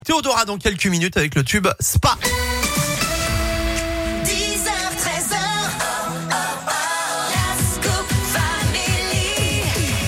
Théodora dans quelques minutes avec le tube Spa. 10h-13h, la Scoop Family.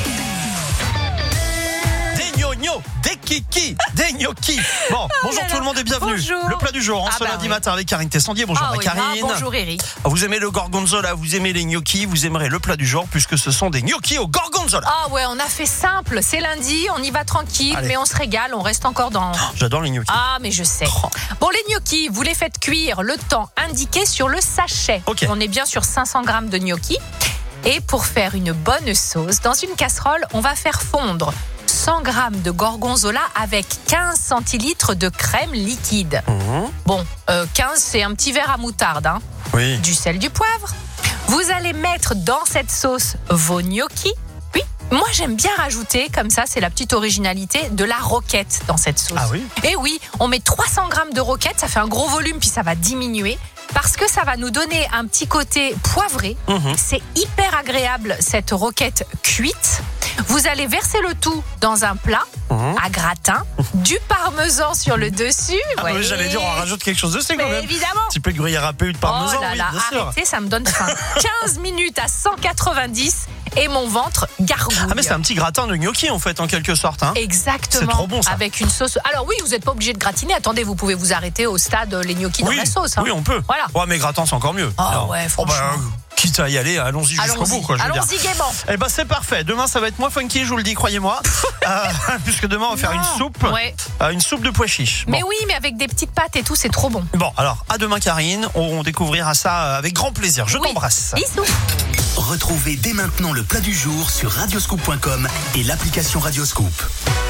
Des gnognos, des kikis, des gnocchis. Bon, bonjour tout le monde et bienvenue. Bonjour. Le plat du jour, ce lundi matin avec Karine Tessandier. Bonjour ma Karine. Bonjour Eric. Vous aimez le gorgonzola, vous aimez les gnocchis, vous aimerez le plat du jour puisque ce sont des gnocchis au gorgonzola. Ah ouais, on a fait simple, c'est lundi, on y va tranquille, Allez. mais on se régale, on reste encore dans... J'adore les gnocchis. Ah mais je sais. Bon, les gnocchis, vous les faites cuire le temps indiqué sur le sachet. Ok. On est bien sur 500 grammes de gnocchis. Et pour faire une bonne sauce, dans une casserole, on va faire fondre 100 grammes de gorgonzola avec 15 centilitres de crème liquide. Bon, 15 c'est un petit verre à moutarde, hein. Oui. Du sel, du poivre. Vous allez mettre dans cette sauce vos gnocchis. Puis, moi j'aime bien rajouter, comme ça c'est la petite originalité, de la roquette dans cette sauce. Ah oui. Et oui, on met 300 grammes de roquette, ça fait un gros volume puis ça va diminuer. Parce que ça va nous donner un petit côté poivré. C'est hyper agréable cette roquette cuite. Vous allez verser le tout dans un plat à gratin, du parmesan sur le dessus. Ah oui, j'allais dire, on rajoute quelque chose dessus quand Mais même. évidemment. Un petit peu de gruyère râpé ou de parmesan, Oh là oui, là, bien sûr. arrêtez, ça me donne faim. 15 minutes à 190 et mon ventre gargouille. Ah mais c'est un petit gratin de gnocchi en fait en quelque sorte. Hein. Exactement. C'est trop bon, ça. Avec une sauce. Alors oui, vous n'êtes pas obligé de gratiner. Attendez, vous pouvez vous arrêter au stade les gnocchis Oui, dans la sauce. Hein. oui, on peut. Voilà. Ouais, mais gratin c'est encore mieux. Oh Alors, ouais, franchement. quitte à y aller, allons-y jusqu'au bout, quoi. Je veux dire. Allons-y gaiement. Eh ben c'est parfait. Demain ça va être moins funky, je vous le dis, croyez-moi. Puisque demain on va faire une soupe, Ouais. une soupe de pois chiches. Bon. Mais oui, mais avec des petites pâtes et tout, c'est trop bon. Bon, alors à demain Karine, on découvrira ça avec grand plaisir. Je Oui. t'embrasse. Bisous. Retrouvez dès maintenant le plat du jour sur radioscoop.com et l'application Radioscoop.